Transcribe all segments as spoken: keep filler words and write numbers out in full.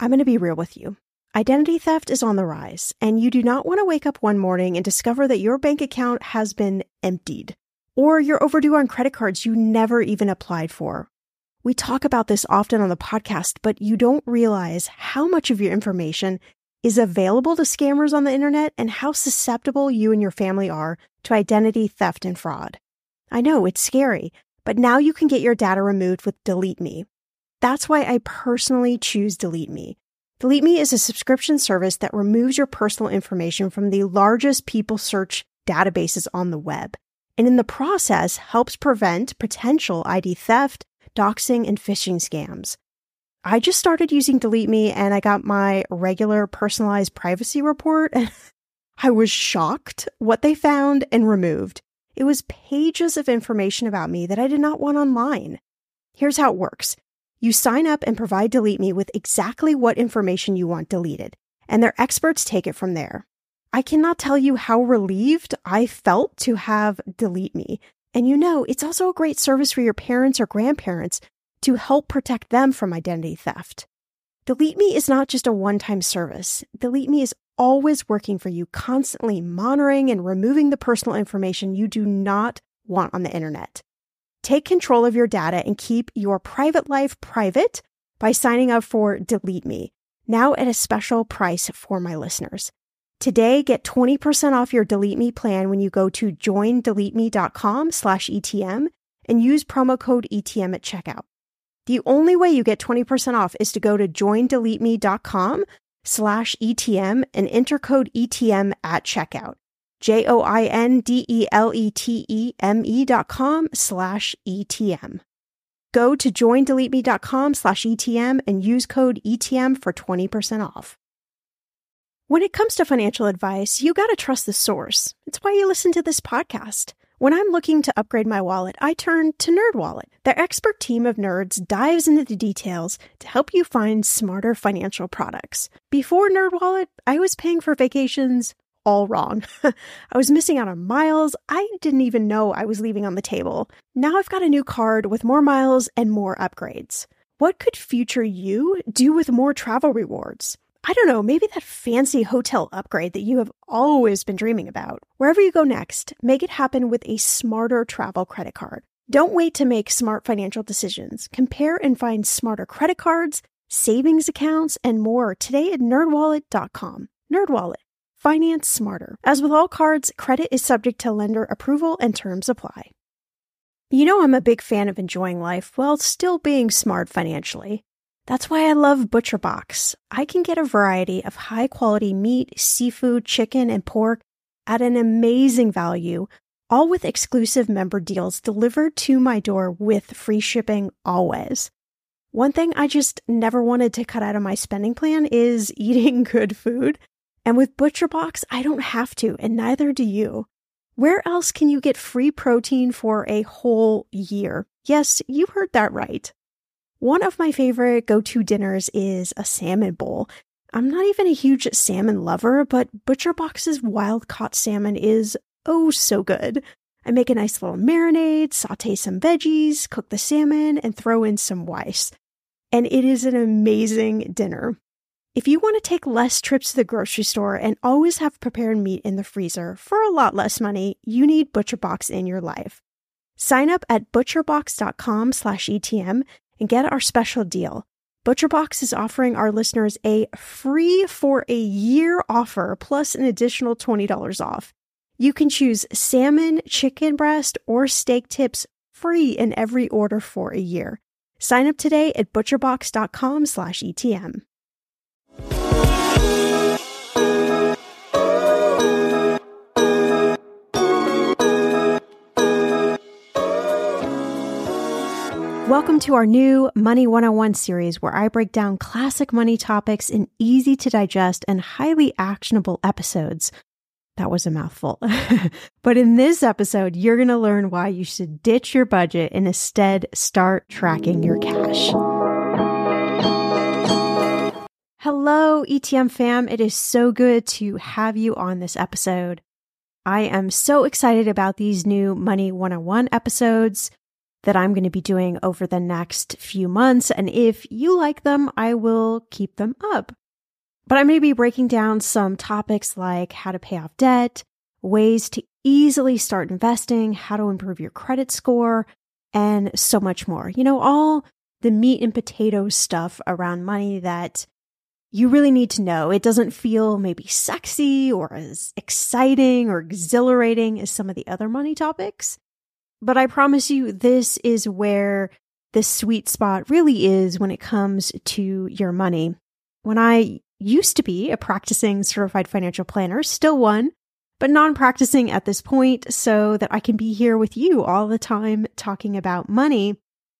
I'm going to be real with you. Identity theft is on the rise, and you do not want to wake up one morning and discover that your bank account has been emptied, or you're overdue on credit cards you never even applied for. We talk about this often on the podcast, but you don't realize how much of your information is available to scammers on the internet and how susceptible you and your family are to identity theft and fraud. I know, it's scary, but now you can get your data removed with Delete Me. That's why I personally choose Delete Me. Delete Me is a subscription service that removes your personal information from the largest people search databases on the web, and in the process helps prevent potential I D theft, doxing, and phishing scams. I just started using Delete Me and I got my regular personalized privacy report and I was shocked what they found and removed. It was pages of information about me that I did not want online. Here's how it works. You sign up and provide Delete Me with exactly what information you want deleted, and their experts take it from there. I cannot tell you how relieved I felt to have Delete Me. And you know, it's also a great service for your parents or grandparents to help protect them from identity theft. Delete Me is not just a one-time service. Delete Me is always working for you, constantly monitoring and removing the personal information you do not want on the internet. Take control of your data and keep your private life private by signing up for Delete Me, now at a special price for my listeners. Today, get twenty percent off your Delete Me plan when you go to joindeleteme.com slash ETM and use promo code E T M at checkout. The only way you get twenty percent off is to go to joindeleteme.com slash ETM and enter code E T M at checkout. J-O-I-N-D-E-L-E-T-E-M-E dot com slash E-T-M. Go to joindeleteme.com slash ETM and use code E T M for twenty percent off. When it comes to financial advice, you gotta trust the source. It's why you listen to this podcast. When I'm looking to upgrade my wallet, I turn to NerdWallet. Their expert team of nerds dives into the details to help you find smarter financial products. Before NerdWallet, I was paying for vacations all wrong. I was missing out on miles I didn't even know I was leaving on the table. Now I've got a new card with more miles and more upgrades. What could future you do with more travel rewards? I don't know, maybe that fancy hotel upgrade that you have always been dreaming about. Wherever you go next, make it happen with a smarter travel credit card. Don't wait to make smart financial decisions. Compare and find smarter credit cards, savings accounts, and more today at nerd wallet dot com. NerdWallet. Finance smarter. As with all cards, credit is subject to lender approval and terms apply. You know I'm a big fan of enjoying life while still being smart financially. That's why I love ButcherBox. I can get a variety of high-quality meat, seafood, chicken, and pork at an amazing value, all with exclusive member deals delivered to my door with free shipping always. One thing I just never wanted to cut out of my spending plan is eating good food. And with ButcherBox, I don't have to, and neither do you. Where else can you get free protein for a whole year? Yes, you heard that right. One of my favorite go-to dinners is a salmon bowl. I'm not even a huge salmon lover, but ButcherBox's wild-caught salmon is oh so good. I make a nice little marinade, saute some veggies, cook the salmon, and throw in some rice. And it is an amazing dinner. If you want to take less trips to the grocery store and always have prepared meat in the freezer for a lot less money, you need ButcherBox in your life. Sign up at butcherbox.com slash ETM and get our special deal. ButcherBox is offering our listeners a free for a year offer plus an additional twenty dollars off. You can choose salmon, chicken breast, or steak tips free in every order for a year. Sign up today at butcherbox.com slash ETM. Welcome to our new Money one oh one series where I break down classic money topics in easy to digest and highly actionable episodes. That was a mouthful. But in this episode, you're going to learn why you should ditch your budget and instead start tracking your cash. Hello, E T M fam. It is so good to have you on this episode. I am so excited about these new Money one oh one episodes. that I'm going to be doing over the next few months. And if you like them, I will keep them up. But I'm going to be breaking down some topics like how to pay off debt, ways to easily start investing, how to improve your credit score, and so much more. You know, all the meat and potatoes stuff around money that you really need to know. It doesn't feel maybe sexy or as exciting or exhilarating as some of the other money topics. But I promise you, this is where the sweet spot really is when it comes to your money. When I used to be a practicing certified financial planner, still one, but non-practicing at this point so that I can be here with you all the time talking about money,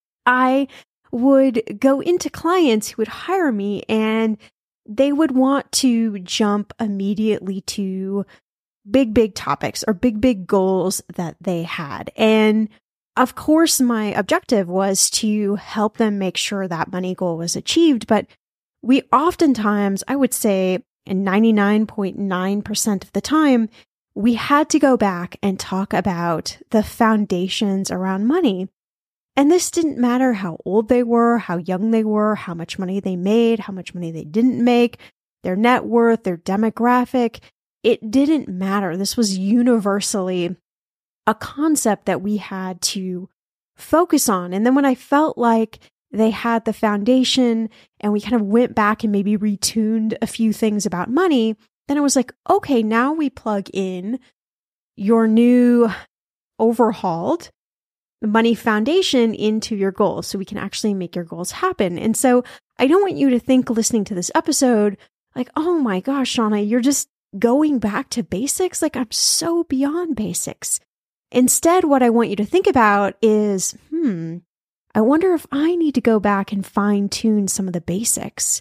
I would go into clients who would hire me and they would want to jump immediately to big, big topics or big, big goals that they had. And of course, my objective was to help them make sure that money goal was achieved. But we oftentimes, I would say ninety-nine point nine percent of the time, we had to go back and talk about the foundations around money. And this didn't matter how old they were, how young they were, how much money they made, how much money they didn't make, their net worth, their demographic. It didn't matter. This was universally a concept that we had to focus on. And then when I felt like they had the foundation and we kind of went back and maybe retuned a few things about money, then I was like, okay, now we plug in your new overhauled money foundation into your goals so we can actually make your goals happen. And so I don't want you to think listening to this episode like, oh my gosh, Shauna, you're just going back to basics. Like, I'm so beyond basics. Instead, what I want you to think about is, hmm, I wonder if I need to go back and fine tune some of the basics.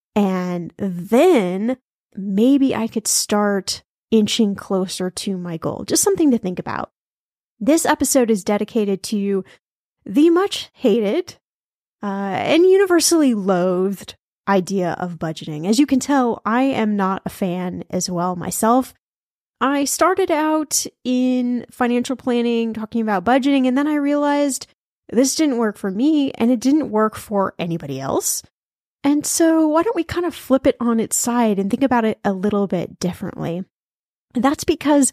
And then maybe I could start inching closer to my goal. Just something to think about. This episode is dedicated to the much hated uh, and universally loathed idea of budgeting. As you can tell, I am not a fan as well myself. I started out in financial planning, talking about budgeting, and then I realized this didn't work for me and it didn't work for anybody else. And so why don't we kind of flip it on its side and think about it a little bit differently? And that's because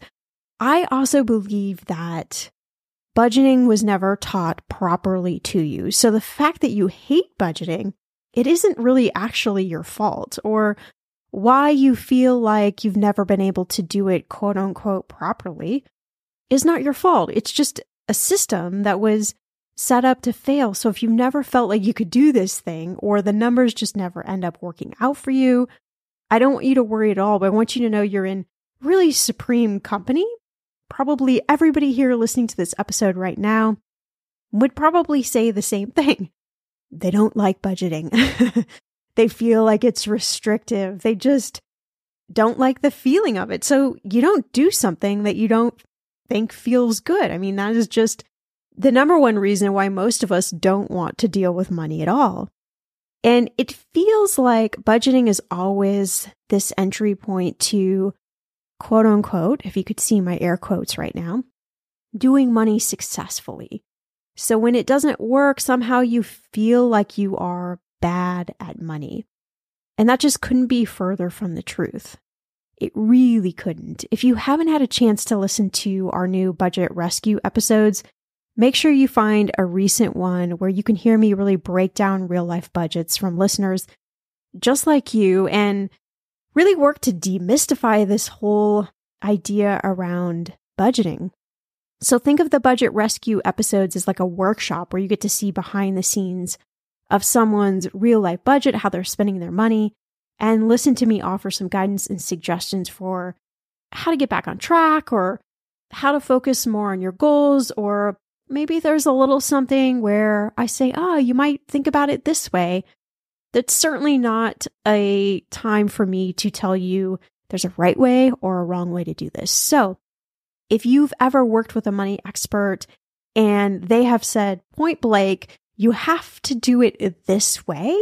I also believe that budgeting was never taught properly to you. So the fact that you hate budgeting, it isn't really actually your fault, or why you feel like you've never been able to do it quote unquote properly is not your fault. It's just a system that was set up to fail. So if you've never felt like you could do this thing, or the numbers just never end up working out for you, I don't want you to worry at all, but I want you to know you're in really supreme company. Probably everybody here listening to this episode right now would probably say the same thing. They don't like budgeting. They feel like it's restrictive. They just don't like the feeling of it. So you don't do something that you don't think feels good. I mean, that is just the number one reason why most of us don't want to deal with money at all. And it feels like budgeting is always this entry point to, quote unquote, if you could see my air quotes right now, doing money successfully. So when it doesn't work, somehow you feel like you are bad at money. And that just couldn't be further from the truth. It really couldn't. If you haven't had a chance to listen to our new budget rescue episodes, make sure you find a recent one where you can hear me really break down real life budgets from listeners just like you and really work to demystify this whole idea around budgeting. So think of the budget rescue episodes as like a workshop where you get to see behind the scenes of someone's real life budget, how they're spending their money, and listen to me offer some guidance and suggestions for how to get back on track, or how to focus more on your goals, or maybe there's a little something where I say, oh, you might think about it this way. That's certainly not a time for me to tell you there's a right way or a wrong way to do this. So if you've ever worked with a money expert and they have said point blank, you have to do it this way,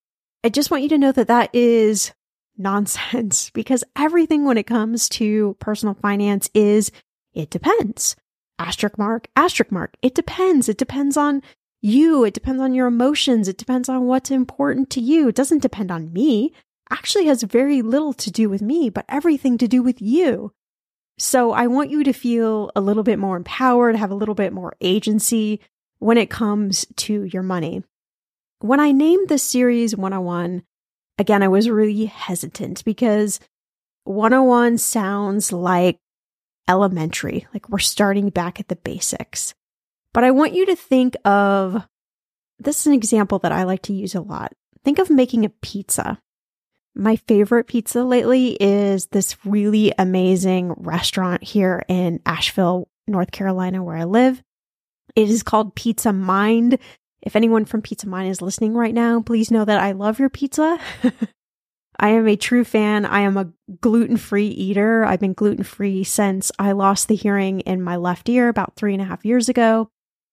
I just want you to know that that is nonsense, because everything when it comes to personal finance is, it depends. asterisk mark, asterisk mark. It depends. It depends on you. It depends on your emotions. It depends on what's important to you. It doesn't depend on me. Actually has very little to do with me, but everything to do with you. So I want you to feel a little bit more empowered, have a little bit more agency when it comes to your money. When I named this series one oh one, again, I was really hesitant because one oh one sounds like elementary, like we're starting back at the basics. But I want you to think of, this is an example that I like to use a lot. Think of making a pizza. My favorite pizza lately is this really amazing restaurant here in Asheville, North Carolina, where I live. It is called Pizza Mind. If anyone from Pizza Mind is listening right now, please know that I love your pizza. I am a true fan. I am a gluten-free eater. I've been gluten-free since I lost the hearing in my left ear about three and a half years ago.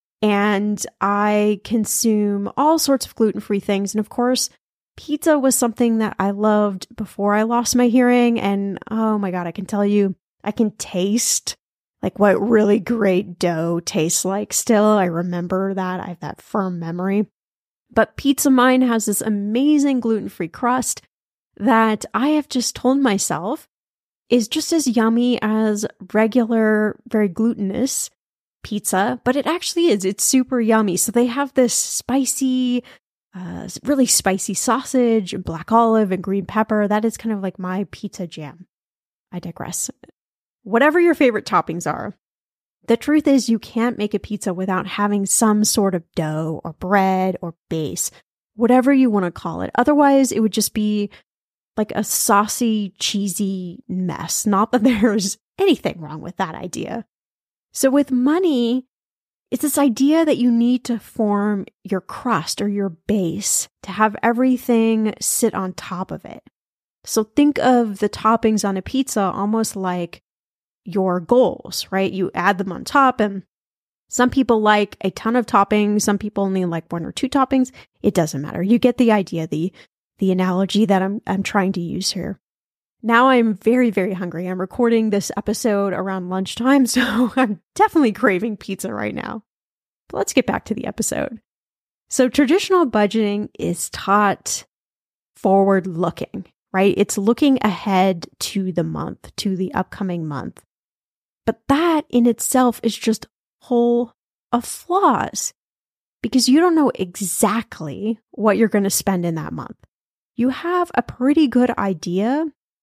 And I consume all sorts of gluten-free things. And of course, pizza was something that I loved before I lost my hearing. And oh my God, I can tell you, I can taste like what really great dough tastes like still. I remember that. I have that firm memory. But Pizza Mind has this amazing gluten-free crust that I have just told myself is just as yummy as regular, very glutinous pizza, but it actually is. It's super yummy. So they have this spicy, uh, really spicy sausage, black olive, and green pepper. That is kind of like my pizza jam. I digress. Whatever your favorite toppings are, the truth is you can't make a pizza without having some sort of dough or bread or base, whatever you want to call it. Otherwise, it would just be like a saucy, cheesy mess. Not that there's anything wrong with that idea. So with money, it's this idea that you need to form your crust or your base to have everything sit on top of it. So think of the toppings on a pizza almost like your goals, right? You add them on top, and some people like a ton of toppings. Some people only like one or two toppings. It doesn't matter. You get the idea, the the analogy that I'm I'm trying to use here. Now I'm very, very hungry. I'm recording this episode around lunchtime, so I'm definitely craving pizza right now. But let's get back to the episode. So traditional budgeting is taught forward looking, right? It's looking ahead to the month, to the upcoming month. But that in itself is just full of flaws because you don't know exactly what you're going to spend in that month. You have a pretty good idea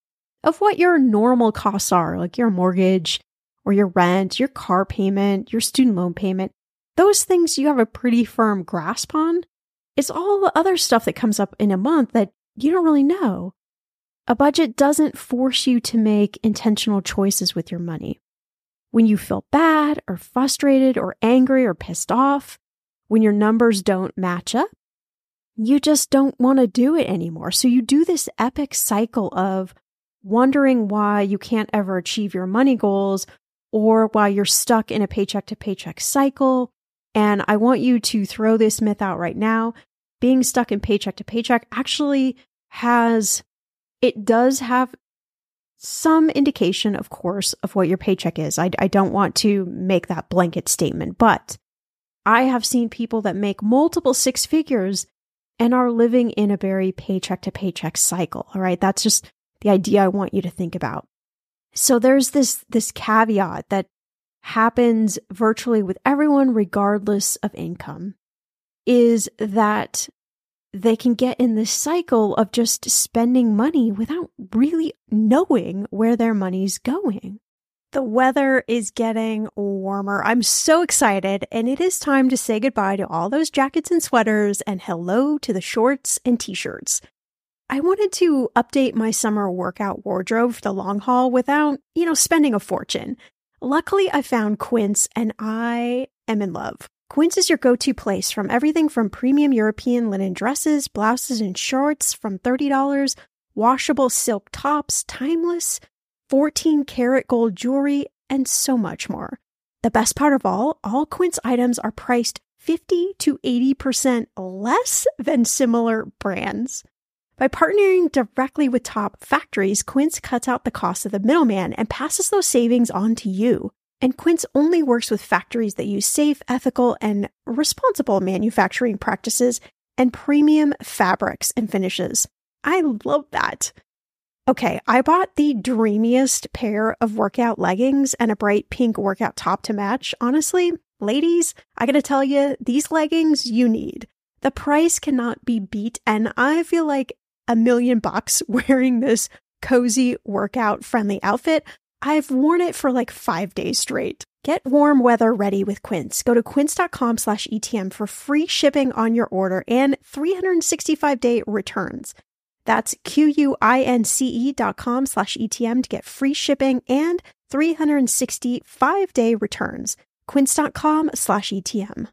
of what your normal costs are, like your mortgage or your rent, your car payment, your student loan payment. Those things you have a pretty firm grasp on. It's all the other stuff that comes up in a month that you don't really know. A budget doesn't force you to make intentional choices with your money. When you feel bad or frustrated or angry or pissed off, when your numbers don't match up, you just don't want to do it anymore. So you do this epic cycle of wondering why you can't ever achieve your money goals or why you're stuck in a paycheck to paycheck cycle. And I want you to throw this myth out right now. Being stuck in paycheck to paycheck actually has, it does have some indication, of course, of what your paycheck is. I, I don't want to make that blanket statement, but I have seen people that make multiple six figures and are living in a very paycheck to paycheck cycle. All right. That's just the idea I want you to think about. So there's this, this caveat that happens virtually with everyone, regardless of income, is that they can get in this cycle of just spending money without really knowing where their money's going. The weather is getting warmer. I'm so excited, and it is time to say goodbye to all those jackets and sweaters and hello to the shorts and t-shirts. I wanted to update my summer workout wardrobe for the long haul without, you know, spending a fortune. Luckily, I found Quince, and I am in love. Quince is your go-to place from everything from premium European linen dresses, blouses, and shorts from thirty dollars, washable silk tops, timeless, fourteen karat gold jewelry, and so much more. The best part of all, all Quince items are priced fifty to eighty percent less than similar brands. By partnering directly with top factories, Quince cuts out the cost of the middleman and passes those savings on to you. And Quince only works with factories that use safe, ethical, and responsible manufacturing practices and premium fabrics and finishes. I love that. Okay, I bought the dreamiest pair of workout leggings and a bright pink workout top to match. Honestly, ladies, I gotta tell you, these leggings you need. The price cannot be beat, and I feel like a million bucks wearing this cozy workout-friendly outfit. I've worn it for like five days straight. Get warm weather ready with Quince. Go to quince.com slash ETM for free shipping on your order and three hundred sixty-five day returns. That's Q-U-I-N-C-E dot com slash ETM to get free shipping and three hundred sixty-five day returns. Quince.com slash ETM.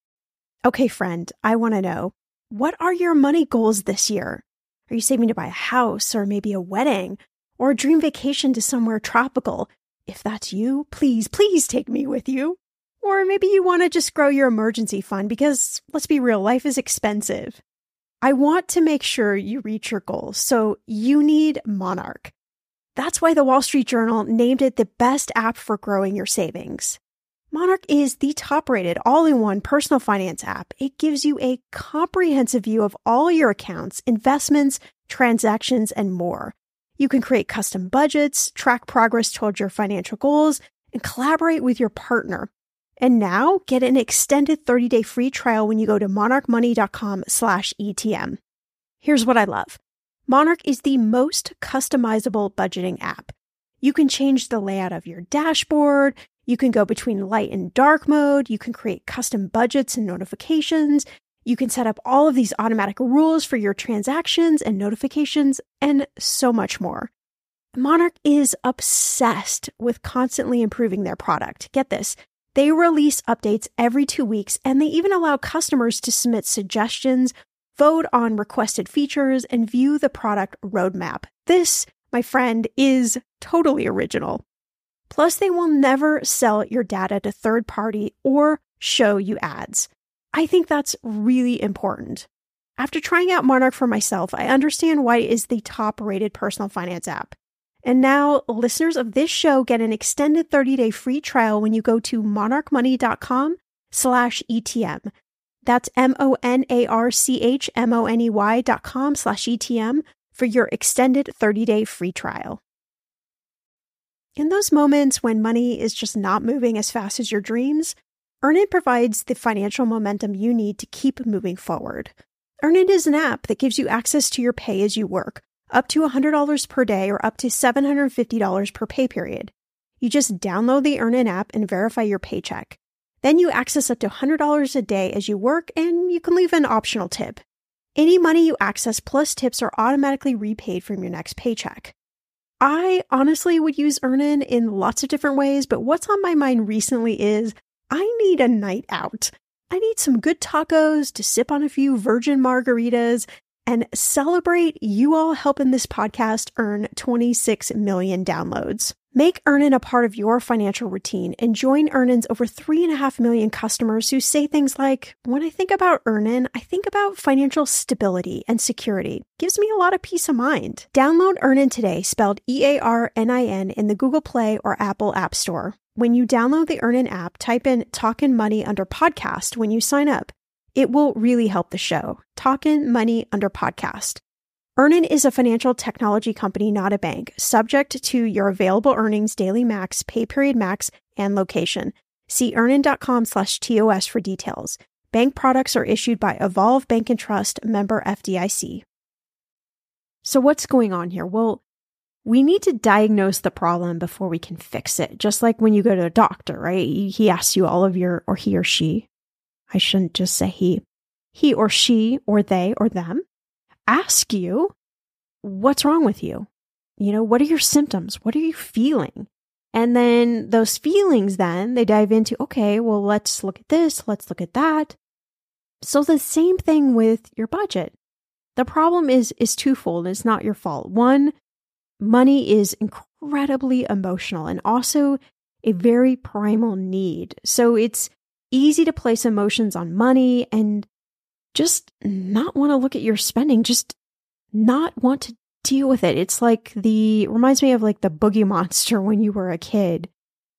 Okay, friend, I want to know, what are your money goals this year? Are you saving to buy a house or maybe a wedding or a dream vacation to somewhere tropical? If that's you, please, please take me with you. Or maybe you want to just grow your emergency fund because, let's be real, life is expensive. I want to make sure you reach your goals, so you need Monarch. That's why the Wall Street Journal named it the best app for growing your savings. Monarch is the top-rated all-in-one personal finance app. It gives you a comprehensive view of all your accounts, investments, transactions, and more. You can create custom budgets, track progress towards your financial goals, and collaborate with your partner. And now, get an extended thirty day free trial when you go to monarchmoney.com slash ETM. Here's what I love. Monarch is the most customizable budgeting app. You can change the layout of your dashboard. You can go between light and dark mode. You can create custom budgets and notifications. You can set up all of these automatic rules for your transactions and notifications, and so much more. Monarch is obsessed with constantly improving their product. Get this. They release updates every two weeks, and they even allow customers to submit suggestions, vote on requested features, and view the product roadmap. This, my friend, is totally original. Plus, they will never sell your data to third party or show you ads. I think that's really important. After trying out Monarch for myself, I understand why it is the top-rated personal finance app. And now, listeners of this show get an extended thirty day free trial when you go to monarchmoney.com slash ETM. That's M-O-N-A-R-C-H-M-O-N-E-Y dot com slash ETM for your extended thirty day free trial. In those moments when money is just not moving as fast as your dreams, Earnin provides the financial momentum you need to keep moving forward. Earnin is an app that gives you access to your pay as you work, up to one hundred dollars per day or up to seven hundred fifty dollars per pay period. You just download the Earnin app and verify your paycheck. Then you access up to one hundred dollars a day as you work, and you can leave an optional tip. Any money you access plus tips are automatically repaid from your next paycheck. I honestly would use Earnin in lots of different ways, but what's on my mind recently is I need a night out. I need some good tacos to sip on a few virgin margaritas and celebrate you all helping this podcast earn twenty-six million downloads. Make Earnin a part of your financial routine and join Earnin's over three and a half million customers who say things like, when I think about Earnin, I think about financial stability and security. Gives me a lot of peace of mind. Download Earnin today, spelled E A R N I N, in the Google Play or Apple App Store. When you download the Earnin app, type in Talkin' Money under podcast when you sign up. It will really help the show. Talkin' Money under podcast. Earnin is a financial technology company, not a bank, subject to your available earnings, daily max, pay period max, and location. See earnin.com slash TOS for details. Bank products are issued by Evolve Bank and Trust, member F D I C. So what's going on here? Well, we need to diagnose the problem before we can fix it. Just like when you go to a doctor, right? He asks you all of your, or he or she, I shouldn't just say he, he or she or they or them, ask you, what's wrong with you? You know, what are your symptoms? What are you feeling? And then those feelings, then they dive into, okay, well, let's look at this. Let's look at that. So the same thing with your budget. The problem is, is twofold. It's not your fault. One, money is incredibly emotional and also a very primal need. So it's easy to place emotions on money and just not want to look at your spending, just not want to deal with it. It's like the, reminds me of like the Boogie Monster when you were a kid.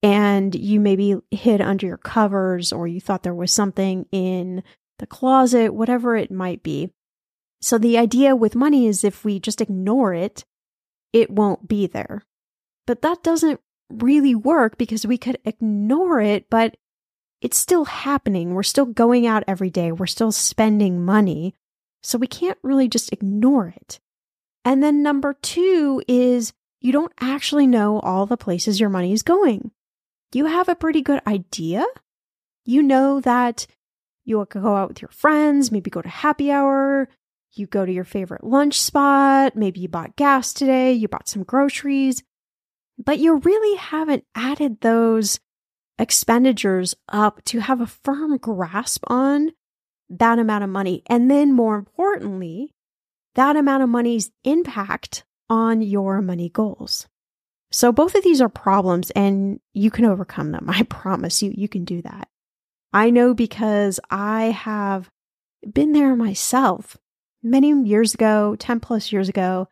and you maybe hid under your covers, or you thought there was something in the closet, whatever it might be. So the idea with money is if we just ignore it, it won't be there. But that doesn't really work because we could ignore it, but it's still happening. We're still going out every day. We're still spending money. So we can't really just ignore it. And then number two is you don't actually know all the places your money is going. You have a pretty good idea. You know that you'll go out with your friends, maybe go to happy hour, you go to your favorite lunch spot, maybe you bought gas today, you bought some groceries, but you really haven't added those expenditures up to have a firm grasp on that amount of money. And then more importantly, that amount of money's impact on your money goals. So both of these are problems and you can overcome them. I promise you, you can do that. I know because I have been there myself. Many years ago, ten plus years ago,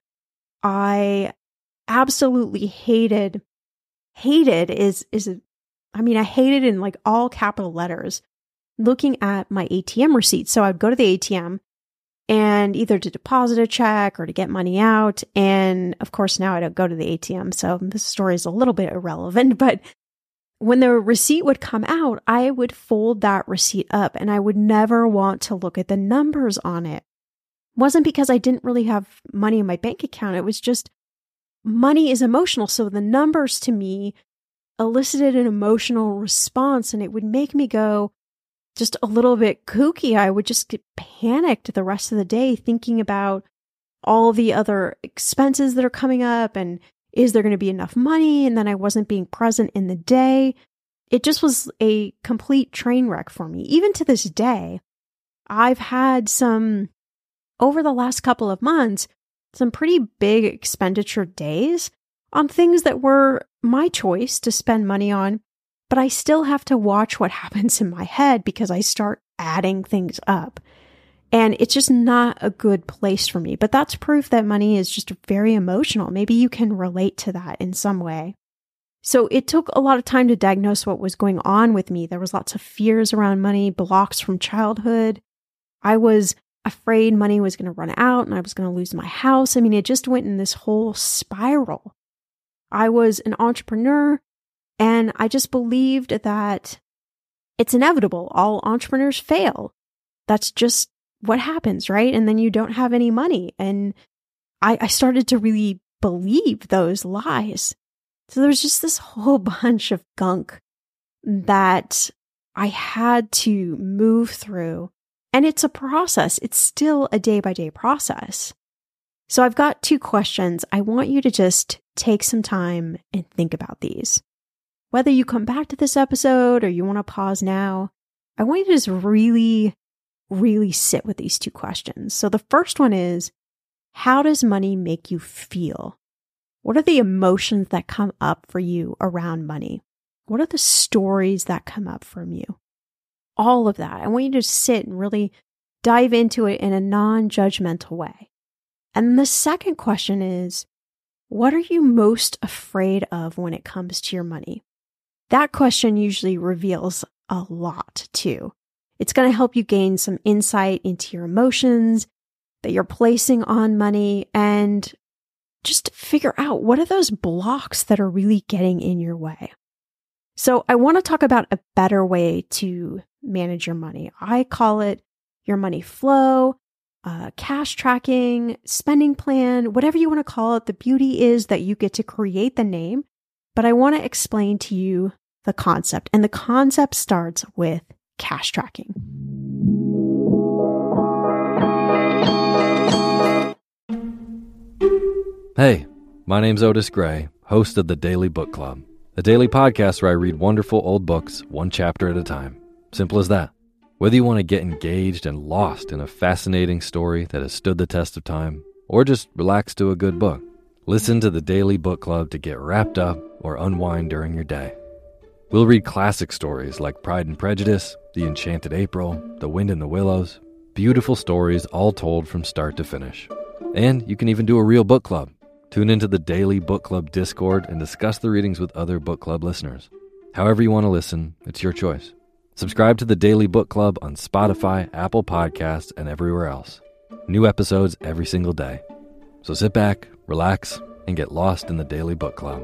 I absolutely hated, hated is, is, I mean, I hated in like all capital letters, looking at my A T M receipts. So I'd go to the A T M and either to deposit a check or to get money out. And of course, now I don't go to the A T M. So this story is a little bit irrelevant, but when the receipt would come out, I would fold that receipt up and I would never want to look at the numbers on it. It wasn't because I didn't really have money in my bank account. It was just money is emotional. So the numbers to me elicited an emotional response and it would make me go just a little bit kooky. I would just get panicked the rest of the day thinking about all the other expenses that are coming up and is there going to be enough money? And then I wasn't being present in the day. It just was a complete train wreck for me. Even to this day, I've had some, over the last couple of months, some pretty big expenditure days on things that were my choice to spend money on, but I still have to watch what happens in my head because I start adding things up. And it's just not a good place for me. But that's proof that money is just very emotional. Maybe you can relate to that in some way. So it took a lot of time to diagnose what was going on with me. There was lots of fears around money, blocks from childhood. I was afraid money was going to run out and I was going to lose my house. I mean, it just went in this whole spiral. I was an entrepreneur and I just believed that it's inevitable. All entrepreneurs fail. That's just what happens, right? And then you don't have any money. And I, I started to really believe those lies. So there's just this whole bunch of gunk that I had to move through. And it's a process. It's still a day-by-day process. So I've got two questions. I want you to just take some time and think about these. Whether you come back to this episode or you want to pause now, I want you to just really really sit with these two questions. So the first one is, how does money make you feel? What are the emotions that come up for you around money? What are the stories that come up from you? All of that. I want you to sit and really dive into it in a non-judgmental way. And the second question is, what are you most afraid of when it comes to your money? That question usually reveals a lot too. It's going to help you gain some insight into your emotions that you're placing on money and just figure out what are those blocks that are really getting in your way. So I want to talk about a better way to manage your money. I call it your money flow, uh, cash tracking, spending plan, whatever you want to call it. The beauty is that you get to create the name, but I want to explain to you the concept. And the concept starts with cash tracking. Hey, my name's Otis Gray, host of the Daily Book Club, a daily podcast where I read wonderful old books one chapter at a time. Simple as that. Whether you want to get engaged and lost in a fascinating story that has stood the test of time, or just relax to a good book, listen to the Daily Book Club to get wrapped up or unwind during your day. We'll read classic stories like Pride and Prejudice, The Enchanted April, The Wind in the Willows, beautiful stories all told from start to finish. And you can even do a real book club. Tune into the Daily Book Club Discord and discuss the readings with other book club listeners. However you want to listen, it's your choice. Subscribe to the Daily Book Club on Spotify, Apple Podcasts, and everywhere else. New episodes every single day. So sit back, relax, and get lost in the Daily Book Club.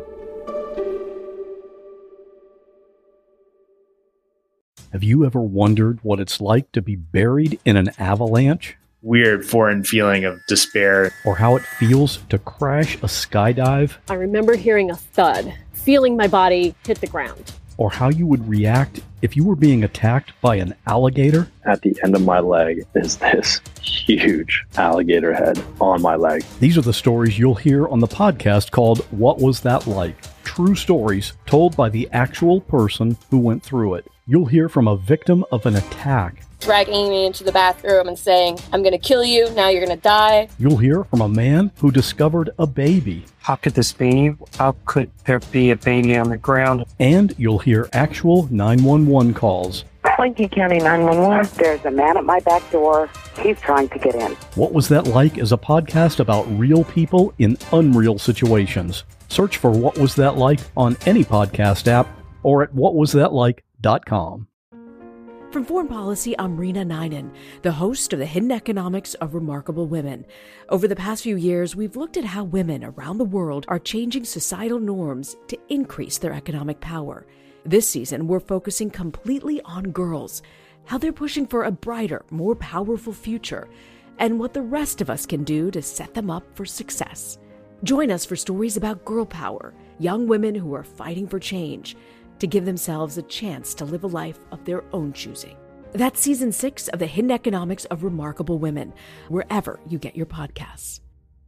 Have you ever wondered what it's like to be buried in an avalanche? Weird foreign feeling of despair. Or how it feels to crash a skydive? I remember hearing a thud, feeling my body hit the ground. Or how you would react if you were being attacked by an alligator? At the end of my leg is this huge alligator head on my leg. These are the stories you'll hear on the podcast called What Was That Like? True stories told by the actual person who went through it. You'll hear from a victim of an attack. Dragging me into the bathroom and saying, I'm going to kill you, now you're going to die. You'll hear from a man who discovered a baby. How could this be? How could there be a baby on the ground? And you'll hear actual nine one one calls. Lincoln County nine one one. There's a man at my back door. He's trying to get in. What Was That Like is a podcast about real people in unreal situations. Search for What Was That Like on any podcast app or at what was that like dot com. From Foreign Policy, I'm Rena Ninan, the host of The Hidden Economics of Remarkable Women. Over the past few years, we've looked at how women around the world are changing societal norms to increase their economic power. This season, we're focusing completely on girls, how they're pushing for a brighter, more powerful future, and what the rest of us can do to set them up for success. Join us for stories about girl power, young women who are fighting for change, to give themselves a chance to live a life of their own choosing. That's season six of The Hidden Economics of Remarkable Women, wherever you get your podcasts.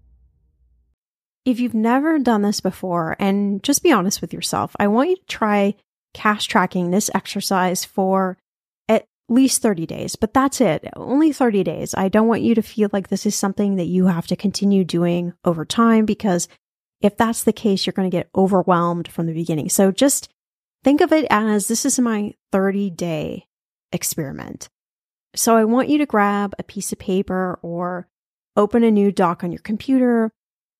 If you've never done this before, and just be honest with yourself, I want you to try cash tracking this exercise for at least thirty days, but that's it. Only thirty days. I don't want you to feel like this is something that you have to continue doing over time, because if that's the case, you're going to get overwhelmed from the beginning. So just think of it as this is my thirty day experiment. So I want you to grab a piece of paper or open a new doc on your computer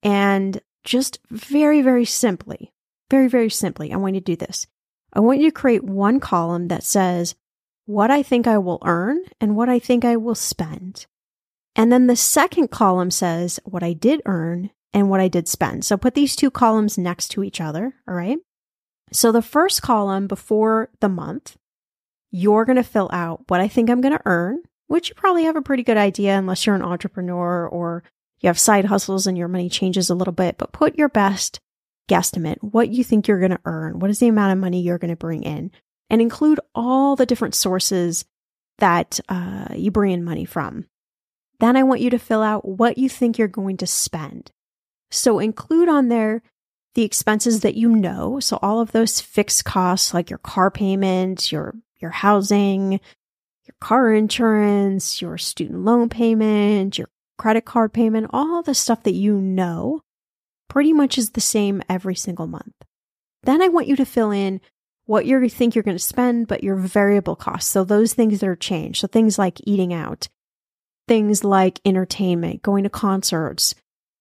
and just very, very simply, very, very simply, I want you to do this. I want you to create one column that says what I think I will earn and what I think I will spend. And then the second column says what I did earn and what I did spend. So put these two columns next to each other, all right? So the first column before the month, you're going to fill out what I think I'm going to earn, which you probably have a pretty good idea unless you're an entrepreneur or you have side hustles and your money changes a little bit, but put your best guesstimate, what you think you're going to earn, what is the amount of money you're going to bring in, and include all the different sources that uh, you bring in money from. Then I want you to fill out what you think you're going to spend. So include on there the expenses that you know. So all of those fixed costs like your car payment, your, your housing, your car insurance, your student loan payment, your credit card payment, all the stuff that you know pretty much is the same every single month. Then I want you to fill in what you think you're going to spend, but your variable costs. So those things that are changed. So things like eating out, things like entertainment, going to concerts,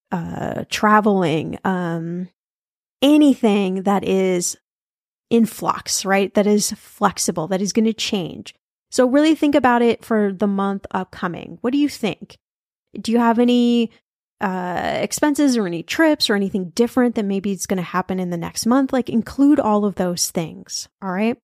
uh, traveling, um, anything that is in flux, right? That is flexible, that is going to change. So really think about it for the month upcoming. What do you think? Do you have any uh, expenses or any trips or anything different that maybe it's going to happen in the next month? Like include all of those things. All right.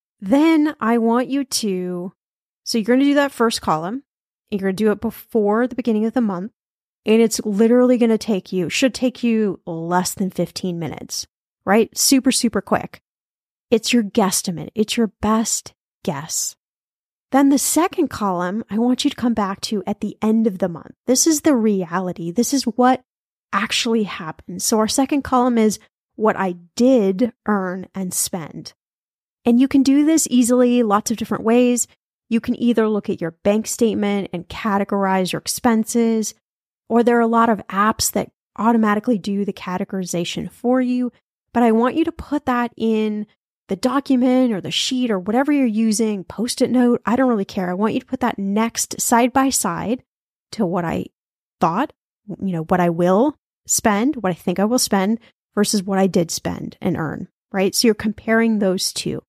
Then I want you to, so you're going to do that first column. You're going to do it before the beginning of the month. And it's literally going to take you, should take you less than fifteen minutes, right? Super, super quick. It's your guesstimate. It's your best guess. Then the second column, I want you to come back to at the end of the month. This is the reality. This is what actually happened. So our second column is what I did earn and spend. And you can do this easily, lots of different ways. You can either look at your bank statement and categorize your expenses, or there are a lot of apps that automatically do the categorization for you. But I want you to put that in the document or the sheet or whatever you're using, Post-it note, I don't really care. I want you to put that next side by side to what I thought, you know, what I will spend, what I think I will spend versus what I did spend and earn. right? So you're comparing those two.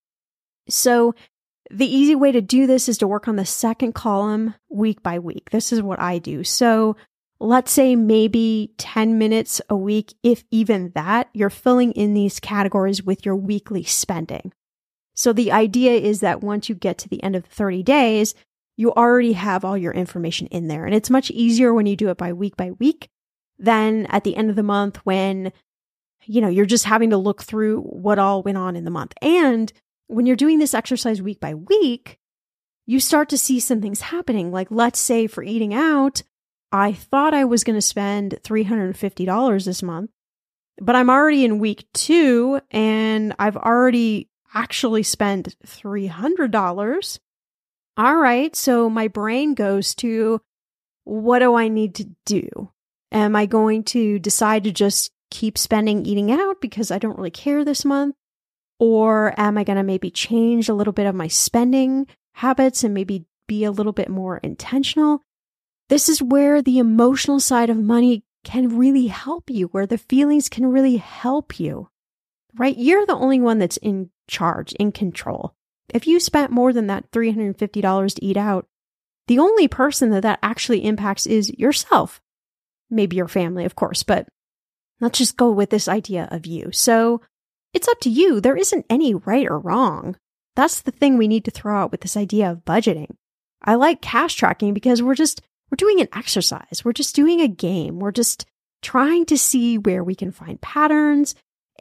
So the easy way to do this is to work on the second column week by week. This is what I do. So let's say maybe ten minutes a week, if even that, you're filling in these categories with your weekly spending. So the idea is that once you get to the end of the thirty days, you already have all your information in there. And it's much easier when you do it by week by week than at the end of the month when, you know, you're just having to look through what all went on in the month. And when you're doing this exercise week by week, you start to see some things happening. Like, let's say for eating out, I thought I was going to spend three hundred fifty dollars this month, but I'm already in week two and I've already actually spent three hundred dollars. All right, so my brain goes to, what do I need to do? Am I going to decide to just keep spending eating out because I don't really care this month? Or am I going to maybe change a little bit of my spending habits and maybe be a little bit more intentional? This is where the emotional side of money can really help you, where the feelings can really help you, right? You're the only one that's in charge, in control. If you spent more than that three hundred fifty dollars to eat out, the only person that that actually impacts is yourself. Maybe your family, of course, but let's just go with this idea of you. So it's up to you. There isn't any right or wrong. That's the thing we need to throw out with this idea of budgeting. I like cash tracking because we're just, we're doing an exercise. We're just doing a game. We're just trying to see where we can find patterns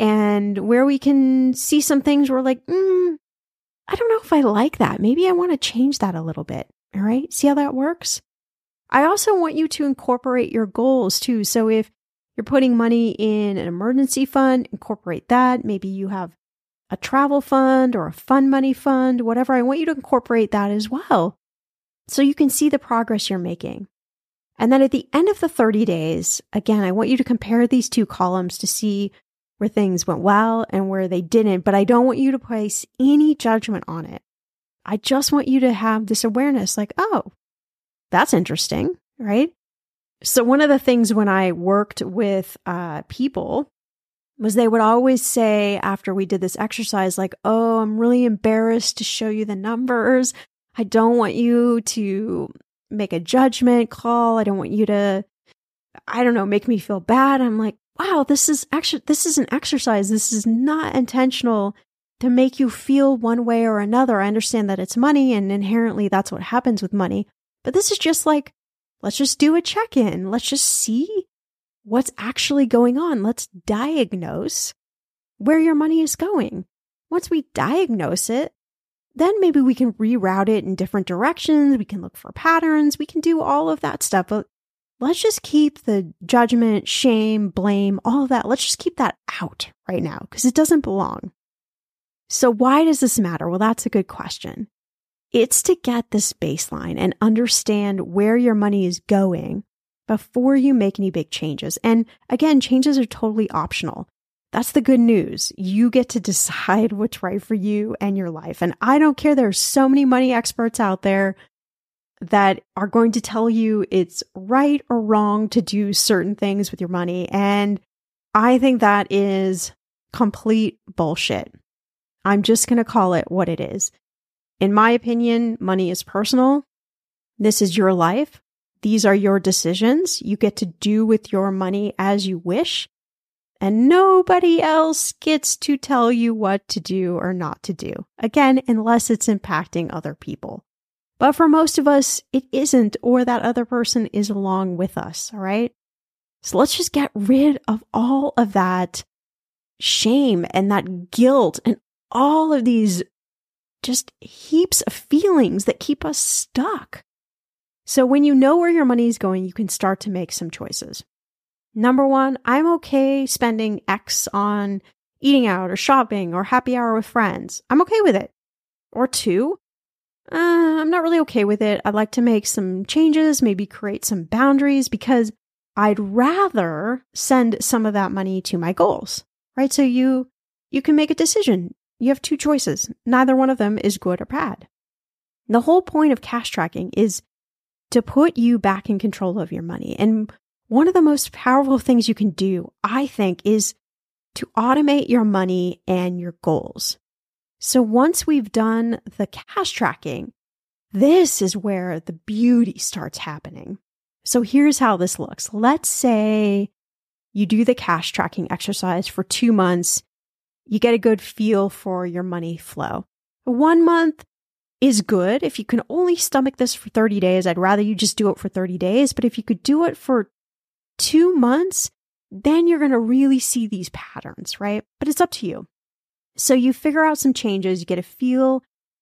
and where we can see some things we're like, mm, I don't know if I like that. Maybe I want to change that a little bit. All right. See how that works? I also want you to incorporate your goals too. So if you're putting money in an emergency fund, incorporate that. Maybe you have a travel fund or a fun money fund, whatever. I want you to incorporate that as well so you can see the progress you're making. And then at the end of the thirty days, again, I want you to compare these two columns to see where things went well and where they didn't, but I don't want you to place any judgment on it. I just want you to have this awareness like, oh, that's interesting, right? So one of the things when I worked with uh, people was they would always say after we did this exercise, like, oh, I'm really embarrassed to show you the numbers. I don't want you to make a judgment call. I don't want you to, I don't know, make me feel bad. I'm like, wow, this is actually, this is an exercise. This is not intentional to make you feel one way or another. I understand that it's money and inherently that's what happens with money. But this is just like, let's just do a check-in. Let's just see what's actually going on. Let's diagnose where your money is going. Once we diagnose it, then maybe we can reroute it in different directions. We can look for patterns. We can do all of that stuff. But let's just keep the judgment, shame, blame, all of that. Let's just keep that out right now because it doesn't belong. So why does this matter? Well, that's a good question. It's to get this baseline and understand where your money is going before you make any big changes. And again, changes are totally optional. That's the good news. You get to decide what's right for you and your life. And I don't care. There are so many money experts out there that are going to tell you it's right or wrong to do certain things with your money. And I think that is complete bullshit. I'm just going to call it what it is. In my opinion, money is personal. This is your life. These are your decisions. You get to do with your money as you wish. And nobody else gets to tell you what to do or not to do. Again, unless it's impacting other people. But for most of us, it isn't, or that other person is along with us, all right? So let's just get rid of all of that shame and that guilt and all of these just heaps of feelings that keep us stuck. So when you know where your money is going, you can start to make some choices. Number one, I'm okay spending X on eating out or shopping or happy hour with friends. I'm okay with it. Or two, uh, I'm not really okay with it. I'd like to make some changes, maybe create some boundaries because I'd rather send some of that money to my goals, right? So you, you can make a decision. You have two choices. Neither one of them is good or bad. The whole point of cash tracking is to put you back in control of your money. And one of the most powerful things you can do, I think, is to automate your money and your goals. So once we've done the cash tracking, this is where the beauty starts happening. So here's how this looks. Let's say you do the cash tracking exercise for two months. You get a good feel for your money flow. One month is good. If you can only stomach this for thirty days, I'd rather you just do it for thirty days. But if you could do it for two months, then you're going to really see these patterns, right? But it's up to you. So you figure out some changes, you get a feel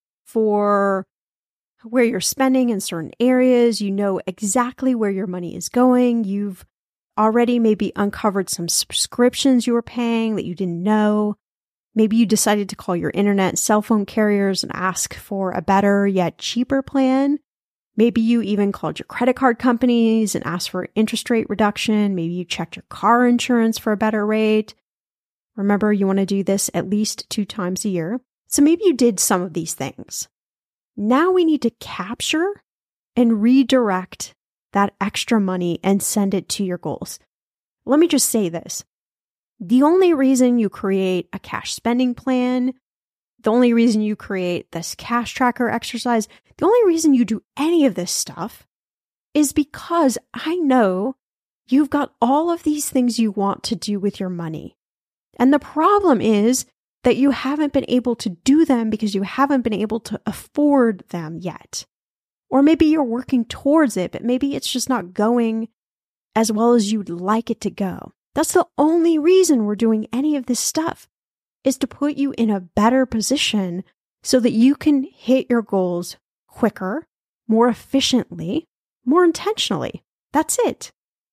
for where you're spending in certain areas, you know exactly where your money is going, you've already maybe uncovered some subscriptions you were paying that you didn't know. Maybe you decided to call your internet and cell phone carriers and ask for a better yet cheaper plan. Maybe you even called your credit card companies and asked for interest rate reduction. Maybe you checked your car insurance for a better rate. Remember, you want to do this at least two times a year. So maybe you did some of these things. Now we need to capture and redirect that extra money and send it to your goals. Let me just say this. The only reason you create a cash spending plan, the only reason you create this cash tracker exercise, the only reason you do any of this stuff is because I know you've got all of these things you want to do with your money. And the problem is that you haven't been able to do them because you haven't been able to afford them yet. Or maybe you're working towards it, but maybe it's just not going as well as you'd like it to go. That's the only reason we're doing any of this stuff, is to put you in a better position so that you can hit your goals quicker, more efficiently, more intentionally. That's it.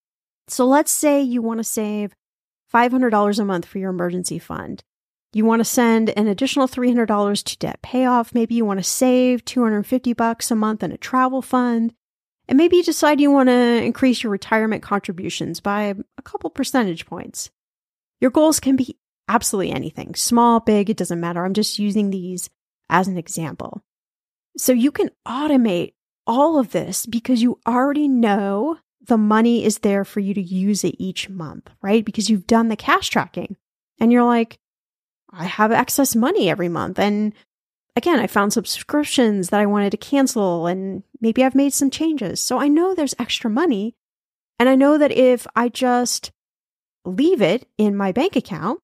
So let's say you want to save five hundred dollars a month for your emergency fund. You want to send an additional three hundred dollars to debt payoff. Maybe you want to save two hundred fifty bucks a month in a travel fund. And maybe you decide you want to increase your retirement contributions by a couple percentage points. Your goals can be absolutely anything, small, big, it doesn't matter. I'm just using these as an example. So you can automate all of this because you already know the money is there for you to use it each month, right? Because you've done the cash tracking and you're like, I have excess money every month. And again, I found subscriptions that I wanted to cancel and maybe I've made some changes. So I know there's extra money. And I know that if I just leave it in my bank account,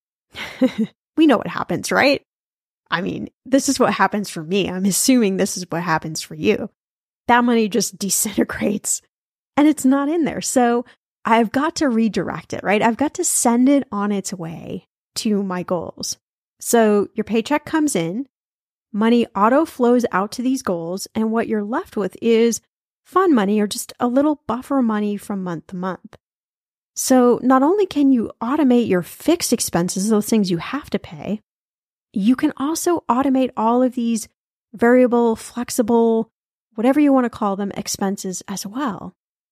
we know what happens, right? I mean, this is what happens for me. I'm assuming this is what happens for you. That money just disintegrates and it's not in there. So I've got to redirect it, right? I've got to send it on its way to my goals. So your paycheck comes in, money auto flows out to these goals, and what you're left with is fun money or just a little buffer money from month to month. So not only can you automate your fixed expenses, those things you have to pay, you can also automate all of these variable, flexible, whatever you want to call them, expenses as well.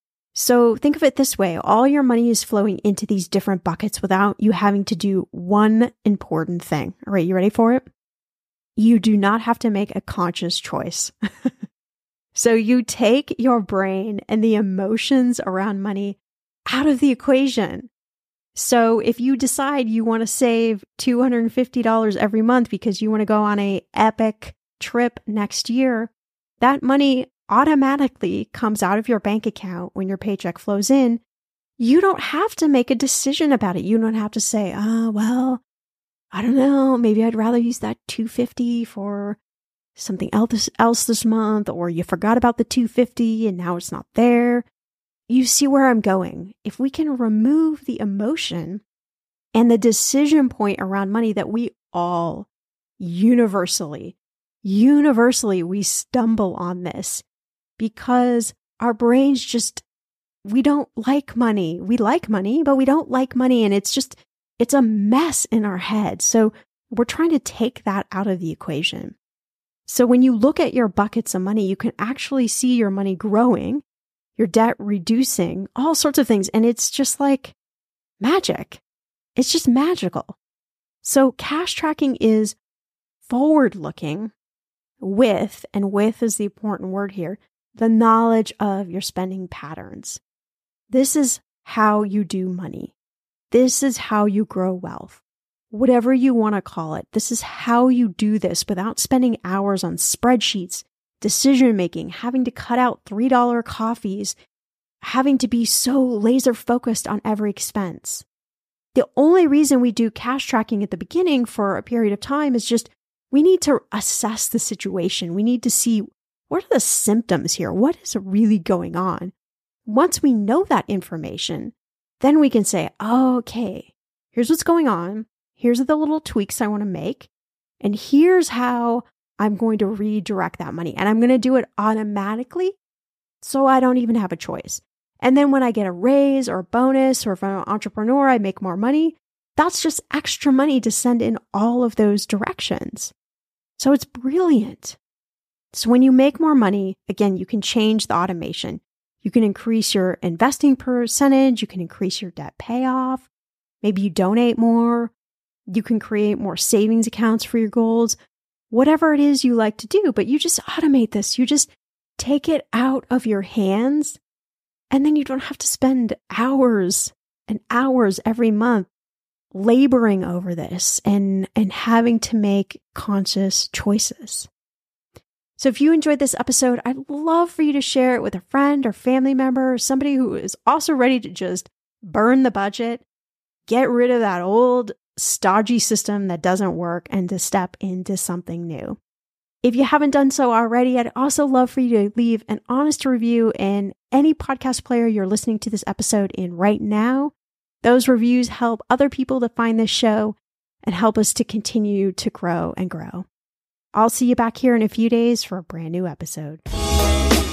So think of it this way. All your money is flowing into these different buckets without you having to do one important thing. All right, you ready for it? You do not have to make a conscious choice. So you take your brain and the emotions around money out of the equation. So if you decide you want to save two hundred fifty dollars every month because you want to go on an epic trip next year, that money automatically comes out of your bank account when your paycheck flows in. You don't have to make a decision about it. You don't have to say, oh, well, I don't know, maybe I'd rather use that two hundred fifty dollars for something else else this month, or you forgot about the two hundred fifty dollars and now it's not there. You see where I'm going. If we can remove the emotion and the decision point around money that we all universally, universally, we stumble on this because our brains just, we don't like money. We like money, but we don't like money. And it's just, it's a mess in our head. So we're trying to take that out of the equation. So when you look at your buckets of money, you can actually see your money growing, your debt reducing, all sorts of things. And it's just like magic. It's just magical. So cash tracking is forward looking with, and with is the important word here, the knowledge of your spending patterns. This is how you do money. This is how you grow wealth. Whatever you want to call it, this is how you do this without spending hours on spreadsheets, decision-making, having to cut out three dollar coffees, having to be so laser focused on every expense. The only reason we do cash tracking at the beginning for a period of time is just we need to assess the situation. We need to see what are the symptoms here? What is really going on? Once we know that information, then we can say, oh, okay, here's what's going on. Here's the little tweaks I want to make. And here's how I'm going to redirect that money. And I'm going to do it automatically so I don't even have a choice. And then when I get a raise or a bonus, or if I'm an entrepreneur, I make more money, that's just extra money to send in all of those directions. So it's brilliant. So when you make more money, again, you can change the automation. You can increase your investing percentage. You can increase your debt payoff. Maybe you donate more. You can create more savings accounts for your goals. Whatever it is you like to do, but you just automate this. You just take it out of your hands. And then you don't have to spend hours and hours every month laboring over this and, and having to make conscious choices. So if you enjoyed this episode, I'd love for you to share it with a friend or family member or somebody who is also ready to just burn the budget, get rid of that old stodgy system that doesn't work, and to step into something new. If you haven't done so already, I'd also love for you to leave an honest review in any podcast player you're listening to this episode in right now. Those reviews help other people to find this show and help us to continue to grow and grow. I'll see you back here in a few days for a brand new episode.